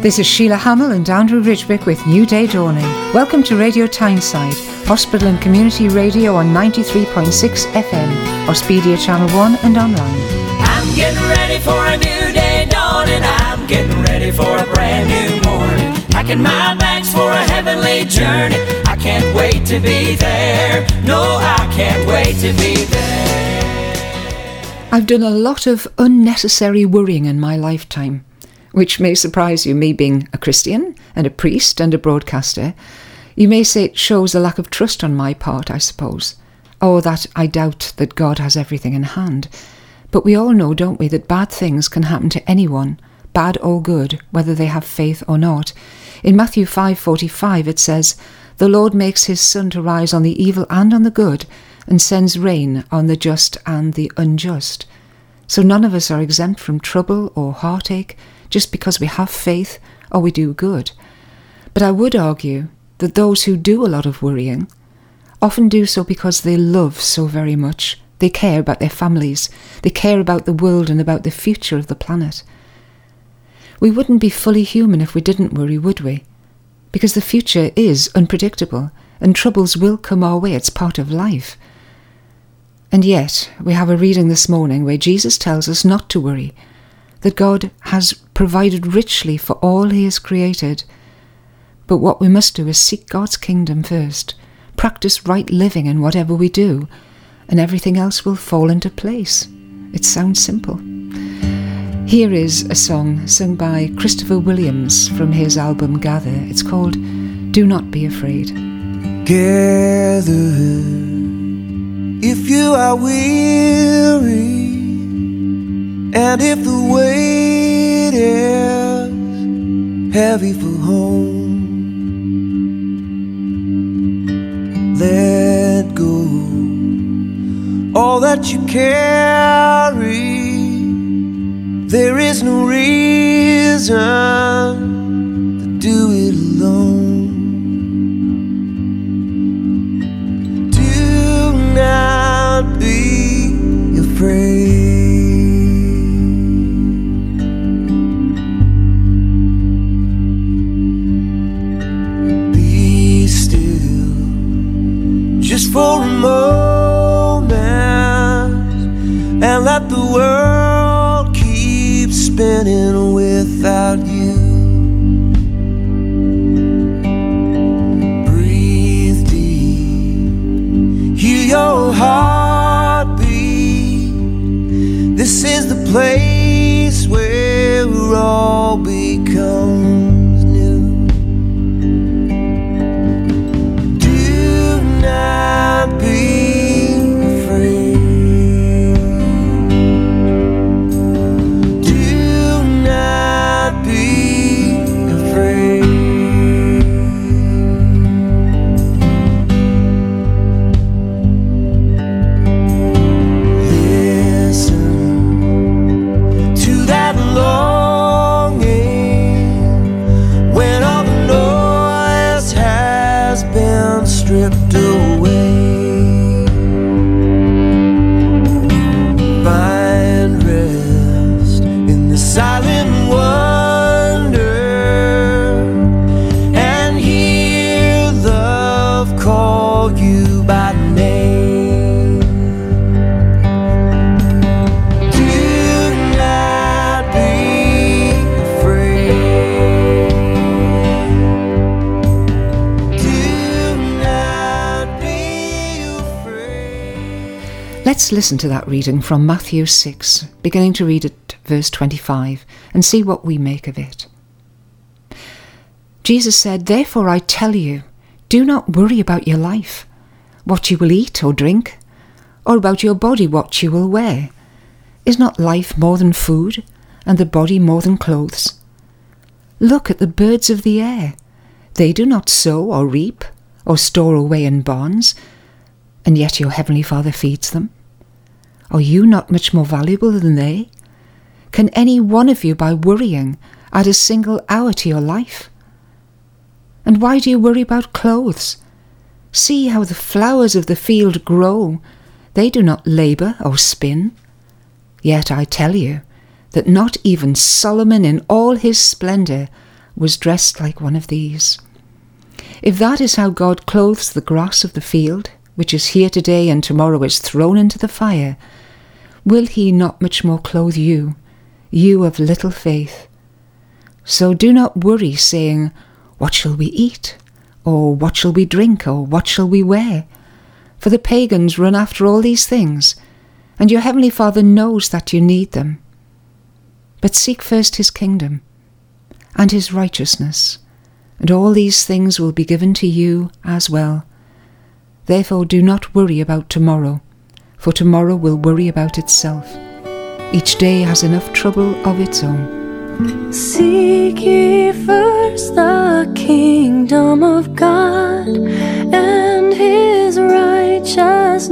This is Sheila Hamill and Andrew Ridgewick with New Day Dawning. Welcome to Radio Tyneside, hospital and community radio on 93.6 FM, or Speedia Channel 1 and online. I'm getting ready for a new day dawning. I'm getting ready for a brand new morning. Packing my bags for a heavenly journey. I can't wait to be there. No, I can't wait to be there. I've done a lot of unnecessary worrying in my lifetime, which may surprise you, me being a Christian and a priest and a broadcaster. You may say it shows a lack of trust on my part, I suppose, or that I doubt that God has everything in hand. But we all know, don't we, that bad things can happen to anyone, bad or good, whether they have faith or not. In Matthew 5:45 it says, "The Lord makes his sun to rise on the evil and on the good, and sends rain on the just and the unjust." So none of us are exempt from trouble or heartache just because we have faith or we do good. But I would argue that those who do a lot of worrying often do so because they love so very much. They care about their families. They care about the world and about the future of the planet. We wouldn't be fully human if we didn't worry, would we? Because the future is unpredictable and troubles will come our way. It's part of life. And yet, we have a reading this morning where Jesus tells us not to worry, that God has provided richly for all he has created. But what we must do is seek God's kingdom first, practice right living in whatever we do, and everything else will fall into place. It sounds simple. Here is a song sung by Christopher Williams from his album Gather. It's called Do Not Be Afraid. Gather, if you are weary, and if the weight is heavy for home, let go all that you carry. There is no reason to do it alone. Do not be afraid. Just for a moment, and let the world keep spinning without you. Breathe deep, hear your heartbeat. This is the place where all becomes new. Let's listen to that reading from Matthew 6, beginning to read at verse 25, and see what we make of it. Jesus said, "Therefore I tell you, do not worry about your life, what you will eat or drink, or about your body, what you will wear. Is not life more than food, and the body more than clothes? Look at the birds of the air. They do not sow or reap, or store away in barns, and yet your heavenly Father feeds them. Are you not much more valuable than they? Can any one of you, by worrying, add a single hour to your life? And why do you worry about clothes? See how the flowers of the field grow. They do not labour or spin. Yet I tell you that not even Solomon in all his splendour was dressed like one of these. If that is how God clothes the grass of the field, which is here today and tomorrow is thrown into the fire, will he not much more clothe you, you of little faith? So do not worry, saying, what shall we eat? Or what shall we drink? Or what shall we wear? For the pagans run after all these things, and your heavenly Father knows that you need them. But seek first his kingdom and his righteousness, and all these things will be given to you as well. Therefore do not worry about tomorrow, for tomorrow will worry about itself. Each day has enough trouble of its own. Seek ye first the kingdom of God and his righteousness,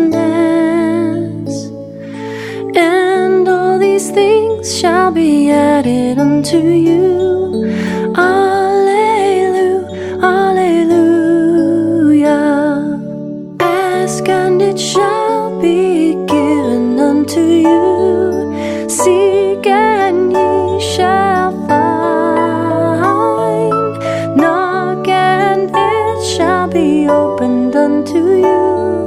and all these things shall be added unto you. Alleluia, alleluia. Ask and it shall be given unto you. Seek and ye shall find. Knock and it shall be opened unto you.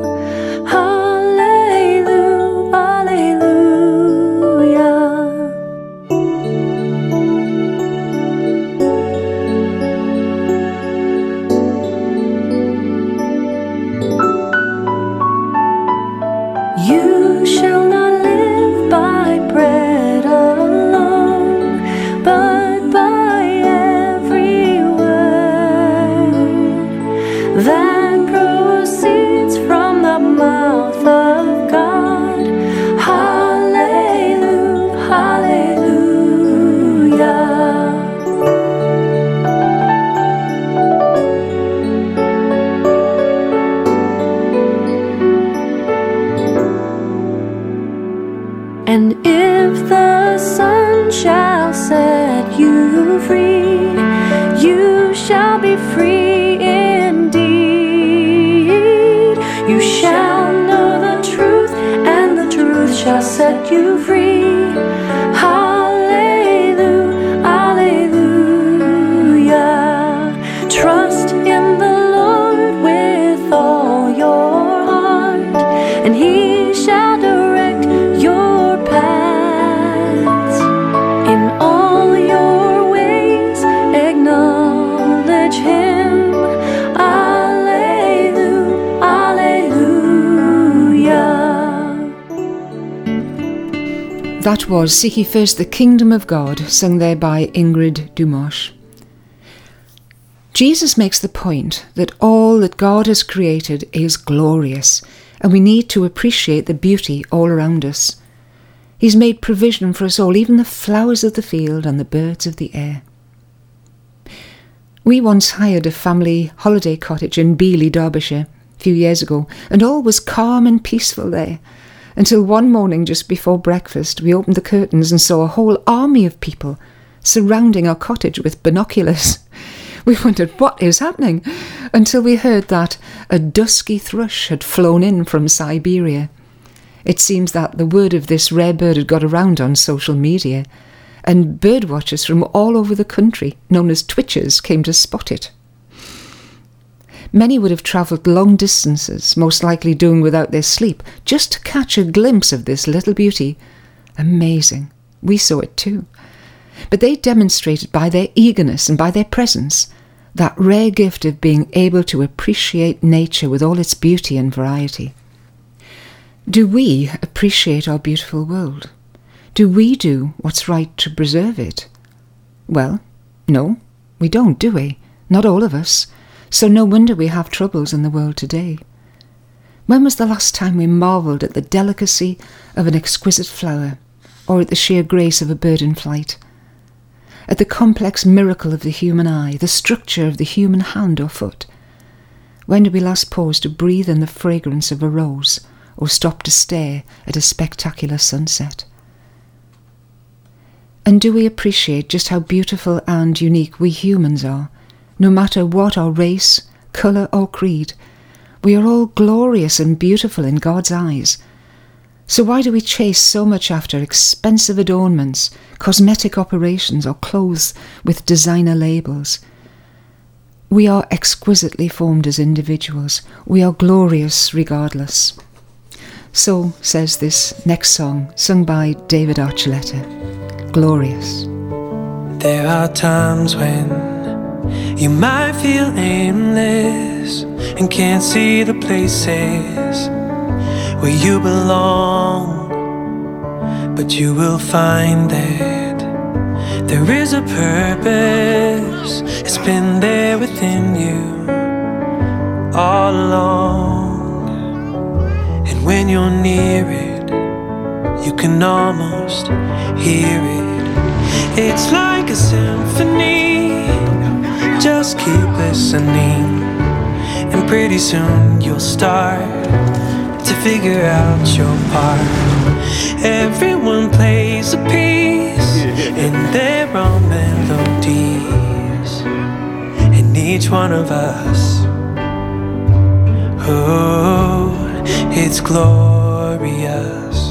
Hallelujah, hallelujah. You shall not live by bread alone, but by every word that proceeds from the mouth of God. Hallelujah, hallelujah. And if the sun shall set you free, you shall be free indeed. You shall know the truth, and the truth shall set you free. Hallelujah, hallelujah. Trust in the Lord with all your heart, and he shall direct your paths. In all your ways acknowledge him. Alleluia, alleluia. That was Seek Ye First the Kingdom of God, sung there by Ingrid Dumosh. Jesus makes the point that all that God has created is glorious, and we need to appreciate the beauty all around us. He's made provision for us all, even the flowers of the field and the birds of the air. We once hired a family holiday cottage in Beeley, Derbyshire, a few years ago, and all was calm and peaceful there, until one morning just before breakfast we opened the curtains and saw a whole army of people surrounding our cottage with binoculars. We wondered what is happening, until we heard that a dusky thrush had flown in from Siberia. It seems that the word of this rare bird had got around on social media, and birdwatchers from all over the country, known as twitchers, came to spot it. Many would have travelled long distances, most likely doing without their sleep, just to catch a glimpse of this little beauty. Amazing. We saw it too. But they demonstrated by their eagerness and by their presence that rare gift of being able to appreciate nature with all its beauty and variety. Do we appreciate our beautiful world? Do we do what's right to preserve it? Well, no, we don't, do we? Not all of us. So no wonder we have troubles in the world today. When was the last time we marvelled at the delicacy of an exquisite flower, or at the sheer grace of a bird in flight? At the complex miracle of the human eye, the structure of the human hand or foot? When did we last pause to breathe in the fragrance of a rose, or stop to stare at a spectacular sunset? And do we appreciate just how beautiful and unique we humans are? No matter what our race, colour or creed, we are all glorious and beautiful in God's eyes. So why do we chase so much after expensive adornments, cosmetic operations, or clothes with designer labels? We are exquisitely formed as individuals. We are glorious regardless. So says this next song, sung by David Archuleta, Glorious. There are times when you might feel aimless and can't see the places where you belong, but you will find that there is a purpose. It's been there within you all along, and when you're near it, you can almost hear it. It's like a symphony. Just keep listening, and pretty soon you'll start to figure out your part. Everyone plays a piece, and there are melodies in each one of us. Oh, it's glorious.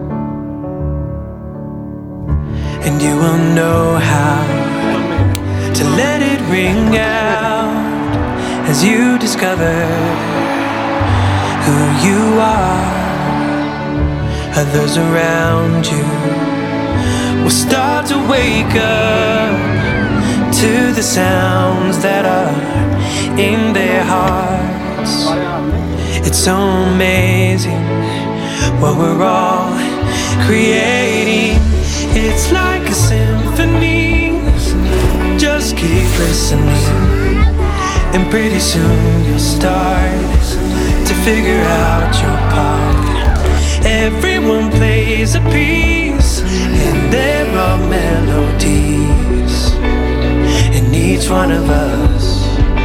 And you will know how to let it ring out as you discover who you are. Others around you will start to wake up to the sounds that are in their hearts. It's so amazing what we're all creating. It's like a symphony. Just keep listening, and pretty soon you'll start to figure out your part. Everyone plays a piece, and there are melodies in each one of us.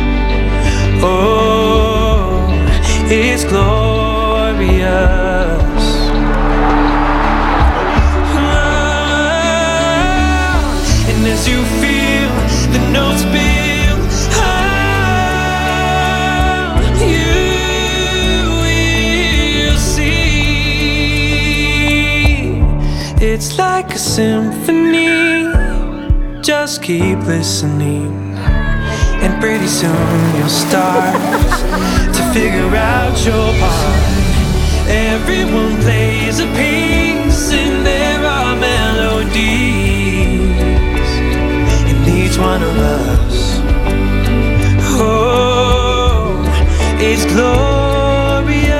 Oh, it's glorious. And as you feel the notes build, you will see. It's like a symphony. Just keep listening, and pretty soon you'll start to figure out your part. Everyone plays a piece, and there are melodies in each one of us. Oh, it's glorious.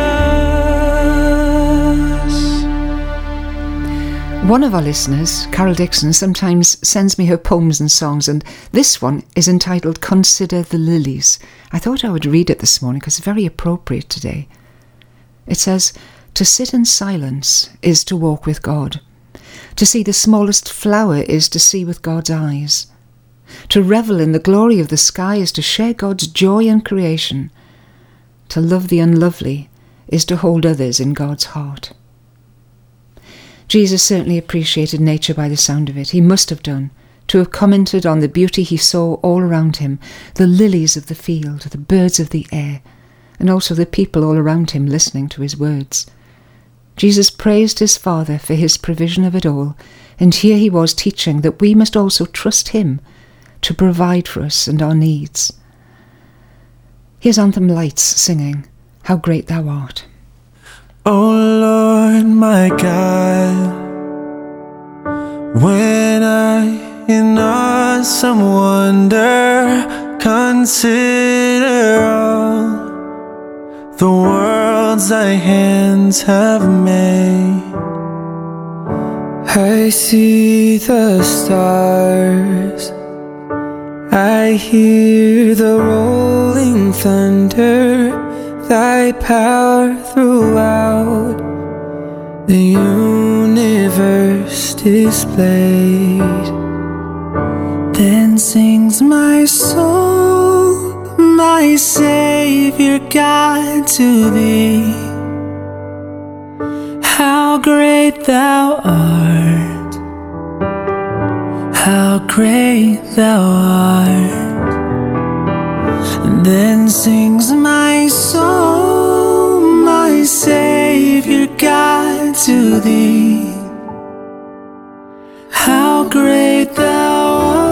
One of our listeners, Carol Dixon, sometimes sends me her poems and songs, and this one is entitled Consider the Lilies. I thought I would read it this morning because it's very appropriate today. It says, "To sit in silence is to walk with God. To see the smallest flower is to see with God's eyes. To revel in the glory of the sky is to share God's joy in creation. To love the unlovely is to hold others in God's heart." Jesus certainly appreciated nature by the sound of it. He must have done, to have commented on the beauty he saw all around him, the lilies of the field, the birds of the air, and also the people all around him listening to his words. Jesus praised his Father for his provision of it all, and here he was teaching that we must also trust him to provide for us and our needs. Here's Anthem Lights singing, "How Great Thou Art." Oh Lord, my God, when I in awesome wonder consider all the worlds thy hands have made, I see the stars, I hear the rolling thunder, thy power throughout the universe displayed. Then sings my soul, my Savior God, to thee. How great thou art, how great thou art. Then sings my soul, my Savior God, to thee. How great thou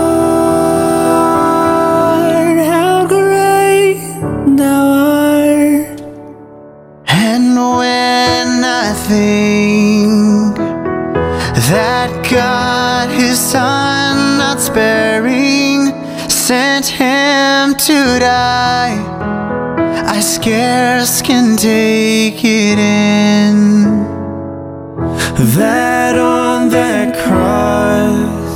art, how great thou art. And when I think that God his Son not sparing sent him to die, I scarce can take it in, that on that cross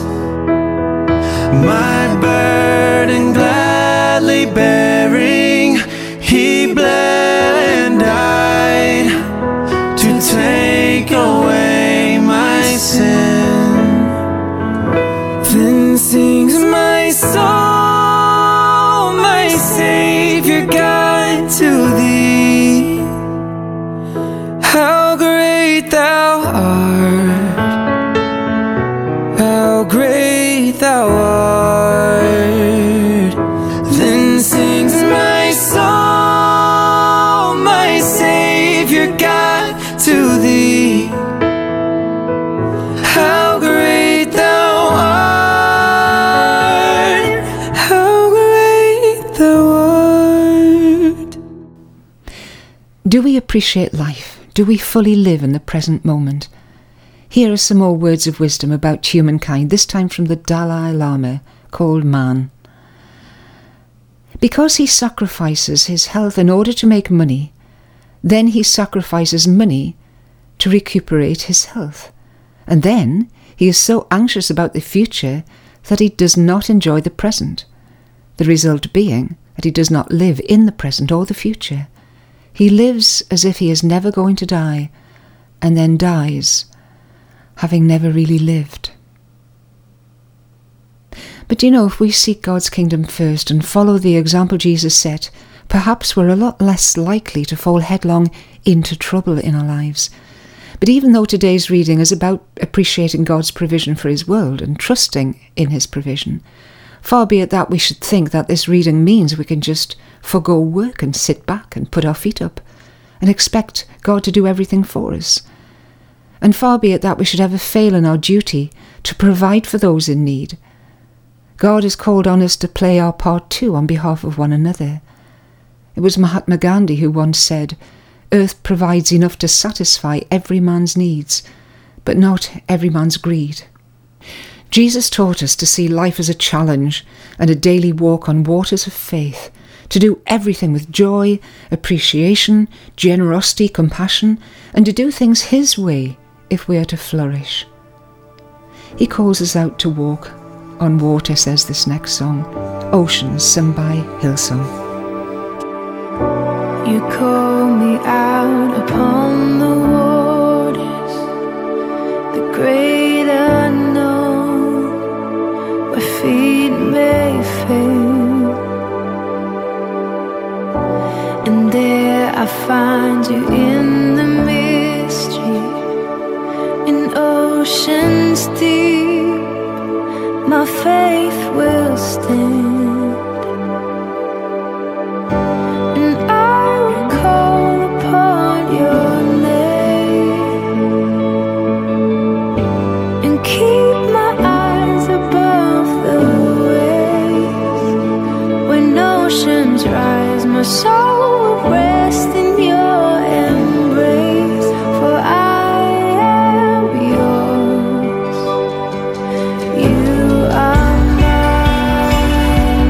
my burden gladly bearing, he bled and died to take away my sin. Then sings my soul, my Savior God, to thee. How great thou art, how great thou art. Then sings my soul, my Savior God, to thee. How great thou art, how great thou art. Do we appreciate life? Do we fully live in the present moment? Here are some more words of wisdom about humankind, this time from the Dalai Lama, called Man. Because he sacrifices his health in order to make money, then he sacrifices money to recuperate his health. And then he is so anxious about the future that he does not enjoy the present, the result being that he does not live in the present or the future. He lives as if he is never going to die, and then dies, having never really lived. But if we seek God's kingdom first and follow the example Jesus set, perhaps we're a lot less likely to fall headlong into trouble in our lives. But even though today's reading is about appreciating God's provision for his world and trusting in his provision, far be it that we should think that this reading means we can just forgo work and sit back and put our feet up and expect God to do everything for us. And far be it that we should ever fail in our duty to provide for those in need. God has called on us to play our part too on behalf of one another. It was Mahatma Gandhi who once said, "Earth provides enough to satisfy every man's needs, but not every man's greed." Jesus taught us to see life as a challenge and a daily walk on waters of faith, to do everything with joy, appreciation, generosity, compassion, and to do things his way if we are to flourish. He calls us out to walk on water, says this next song, Oceans, sung by Hillsong. You call me out upon the waters, the great unknown, where feet may fail, and there I find you in the mystery, in oceans deep, my faith will stand. My soul will rest in your embrace, for I am yours. You are mine.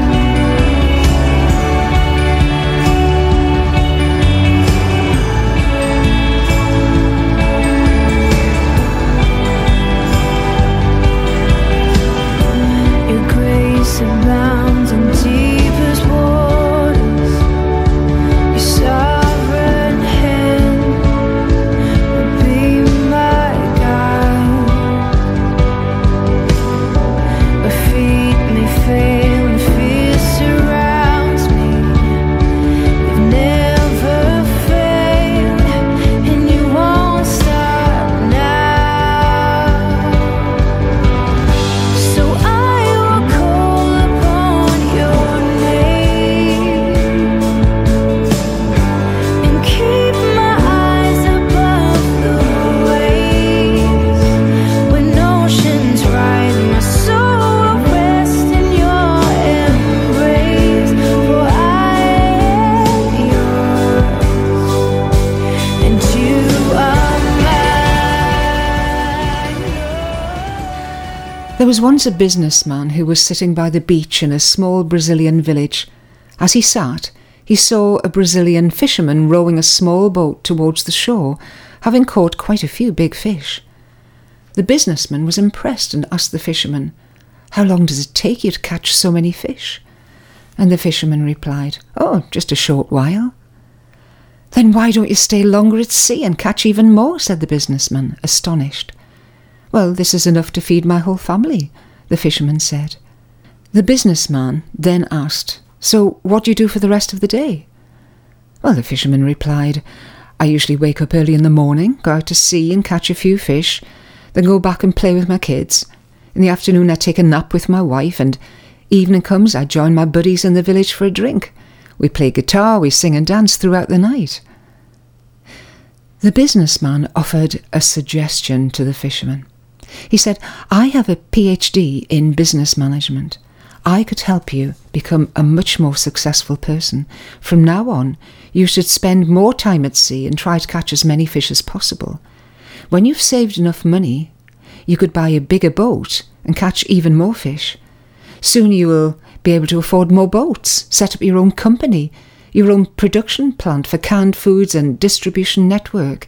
Your grace abounds in deepest waters. was once a businessman who was sitting by the beach in a small Brazilian village. As he sat, he saw a Brazilian fisherman rowing a small boat towards the shore, having caught quite a few big fish. The businessman was impressed and asked the fisherman, "How long does it take you to catch so many fish?" And the fisherman replied, "Oh, just a short while." "Then why don't you stay longer at sea and catch even more?" said the businessman, astonished. "Well, this is enough to feed my whole family," the fisherman said. The businessman then asked, "So what do you do for the rest of the day?" Well, the fisherman replied, "I usually wake up early in the morning, go out to sea and catch a few fish, then go back and play with my kids. In the afternoon I take a nap with my wife, and evening comes I join my buddies in the village for a drink. We play guitar, we sing and dance throughout the night." The businessman offered a suggestion to the fisherman. He said, "I have a PhD in business management. I could help you become a much more successful person. From now on, you should spend more time at sea and try to catch as many fish as possible. When you've saved enough money, you could buy a bigger boat and catch even more fish. Soon you will be able to afford more boats, set up your own company, your own production plant for canned foods and distribution network.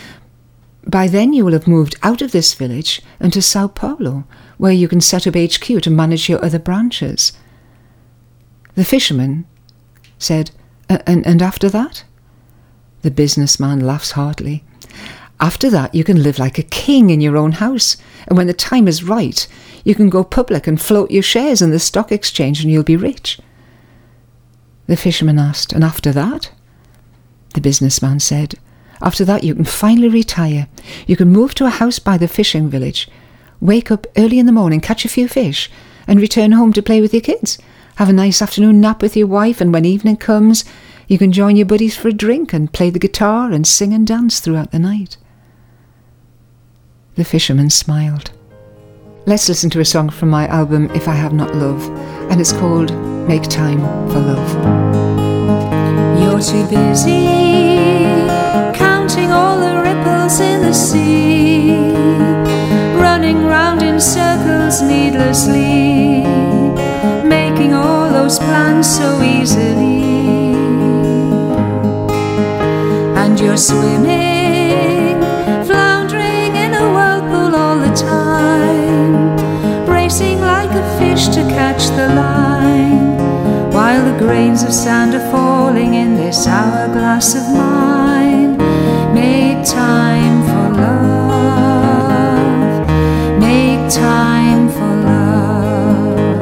By then you will have moved out of this village and to Sao Paulo, where you can set up HQ to manage your other branches." The fisherman said, And after that?" The businessman laughs heartily. "After that you can live like a king in your own house, and when the time is right, you can go public and float your shares in the stock exchange and you'll be rich." The fisherman asked, "And after that?" The businessman said, "After that you can finally retire. You can move to a house by the fishing village, wake up early in the morning, catch a few fish, and return home to play with your kids. Have a nice afternoon nap with your wife, and when evening comes, you can join your buddies for a drink and play the guitar and sing and dance throughout the night." The fisherman smiled. Let's listen to a song from my album If I Have Not Love, and it's called Make Time for Love. You're too busy counting all the ripples in the sea, running round in circles needlessly, making all those plans so easily. And you're swimming, floundering in a whirlpool all the time, racing like a fish to catch the line, while the grains of sand are falling in this hourglass of mine. Make time for love, make time for love.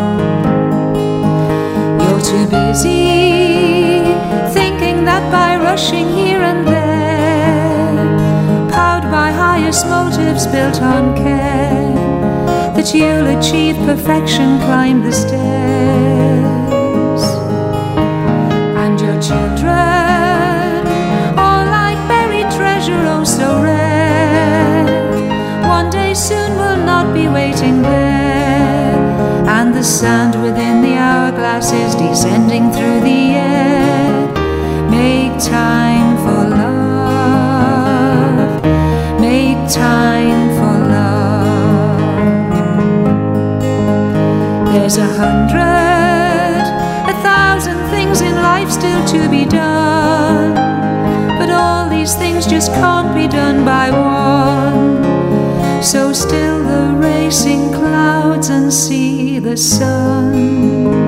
You're too busy thinking that by rushing here and there, powered by highest motives built on care, that you'll achieve perfection, climb the stairs. And your children, all like buried treasure, oh so rare, one day soon will not be waiting there, and the sand within the hourglass is descending through the air. Make time for love, make time for love. There's 100, 1,000 things in life still to be done, but all these things just can't be done by one. So still the racing clouds and see the sun.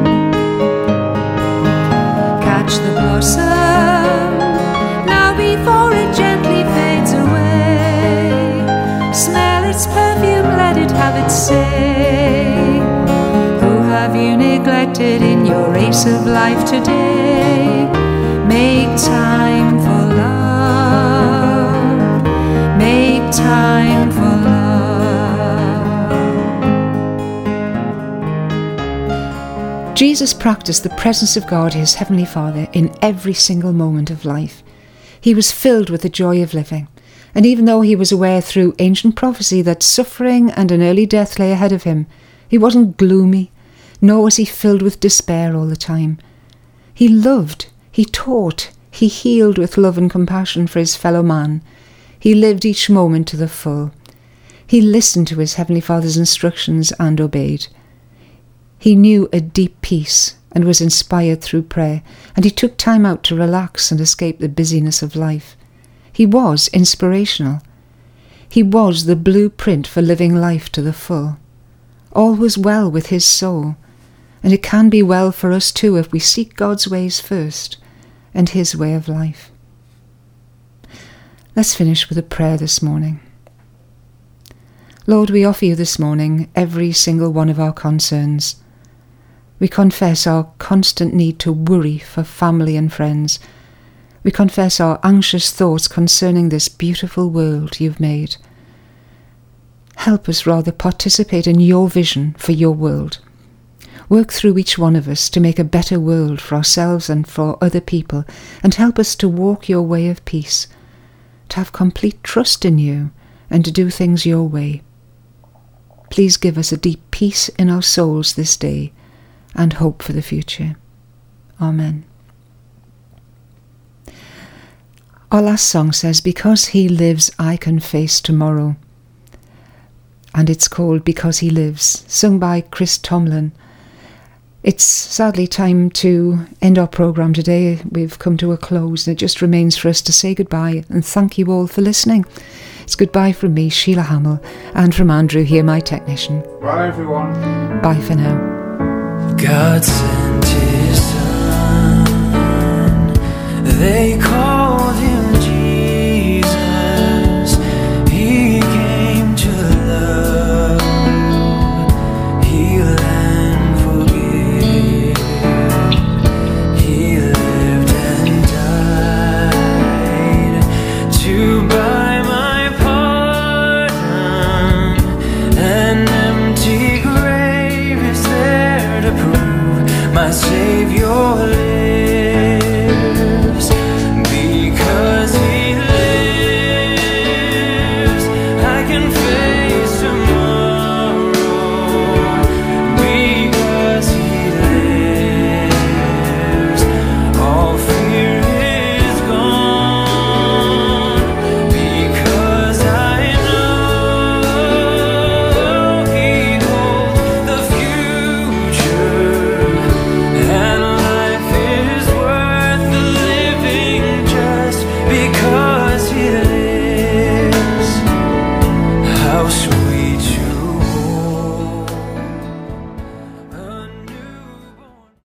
Catch the blossom now before it gently fades away. Smell its perfume, let it have its say. Who have you neglected in your race of life today? Make time for love, make time for love. Jesus practiced the presence of God, his Heavenly Father, in every single moment of life. He was filled with the joy of living, and even though he was aware through ancient prophecy that suffering and an early death lay ahead of him, he wasn't gloomy, nor was he filled with despair all the time. He loved, he taught, he healed with love and compassion for his fellow man. He lived each moment to the full. He listened to his Heavenly Father's instructions and obeyed. He knew a deep peace and was inspired through prayer, and he took time out to relax and escape the busyness of life. He was inspirational. He was the blueprint for living life to the full. All was well with his soul, and it can be well for us too if we seek God's ways first and his way of life. Let's finish with a prayer this morning. Lord, we offer you this morning every single one of our concerns. We confess our constant need to worry for family and friends. We confess our anxious thoughts concerning this beautiful world you've made. Help us rather participate in your vision for your world. Work through each one of us to make a better world for ourselves and for other people, and help us to walk your way of peace, to have complete trust in you, and to do things your way. Please give us a deep peace in our souls this day and hope for the future. Amen. Our last song says, "Because he lives, I can face tomorrow." And it's called "Because He Lives," sung by Chris Tomlin. It's sadly time to end our programme today. We've come to a close, and it just remains for us to say goodbye and thank you all for listening. It's goodbye from me, Sheila Hamill, and from Andrew here, my technician. Bye, everyone. Bye for now. God sent his son, they called him Jesus. He came to love, heal and forgive. He lived and died to buy my pardon. An empty grave is there to prove my Savior lives.